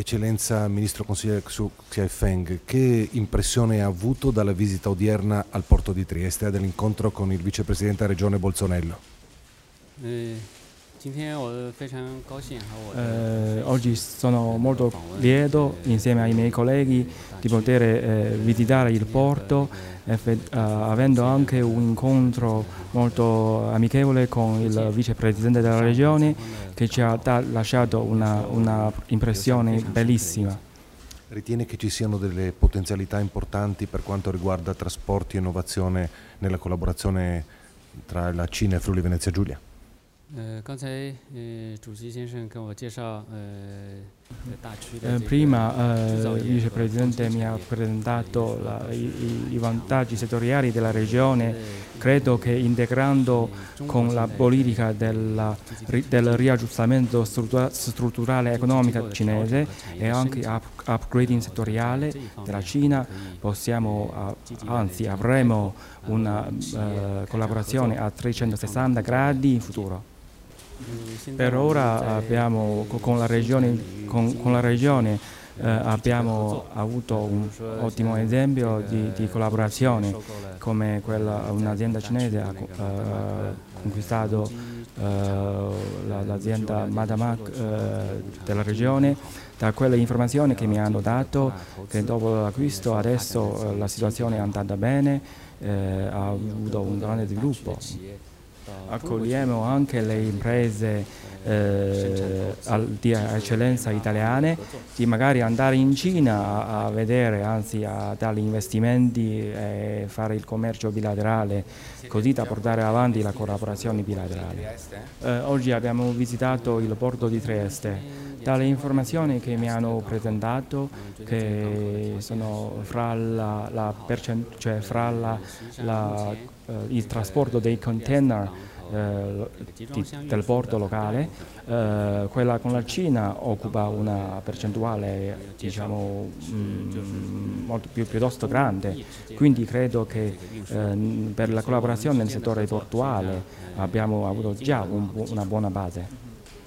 Eccellenza Ministro Consigliere Xu Caifeng, che impressione ha avuto dalla visita odierna al porto di Trieste e dall'incontro con il vicepresidente della regione Bolzonello? Oggi sono molto lieto, insieme ai miei colleghi, di poter visitare il porto, avendo anche un incontro molto amichevole con il vicepresidente della regione, che ci ha lasciato una impressione bellissima. Ritiene che ci siano delle potenzialità importanti per quanto riguarda trasporti e innovazione nella collaborazione tra la Cina e Friuli Venezia Giulia? Prima il vicepresidente mi ha presentato i vantaggi settoriali della regione. Credo che integrando con la politica del riaggiustamento strutturale economico cinese e anche upgrading settoriale della Cina possiamo, anzi avremo una collaborazione a 360 gradi in futuro. Per ora abbiamo, con la regione abbiamo avuto un ottimo esempio di collaborazione, come un'azienda cinese ha conquistato l'azienda Madamac della regione. Da quelle informazioni che mi hanno dato, che dopo l'acquisto adesso la situazione è andata bene, ha avuto un grande sviluppo. Accogliamo anche le imprese di eccellenza italiane, di magari andare in Cina a vedere, anzi a dare investimenti e fare il commercio bilaterale, così da portare avanti la collaborazione bilaterale. Oggi abbiamo visitato il porto di Trieste. Dalle informazioni che mi hanno presentato, che sono fra il trasporto dei container del porto locale, quella con la Cina occupa una percentuale, diciamo, piuttosto grande, quindi credo che per la collaborazione nel settore portuale abbiamo avuto già una buona base.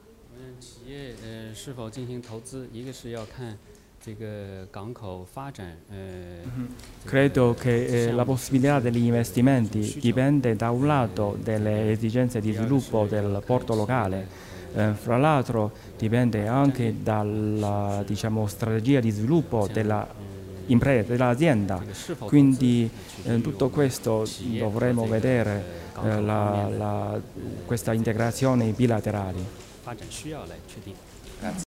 Credo che la possibilità degli investimenti dipende da un lato dalle esigenze di sviluppo del porto locale, fra l'altro dipende anche dalla, diciamo, strategia di sviluppo dell'azienda, quindi tutto questo dovremo vedere questa integrazione bilaterale.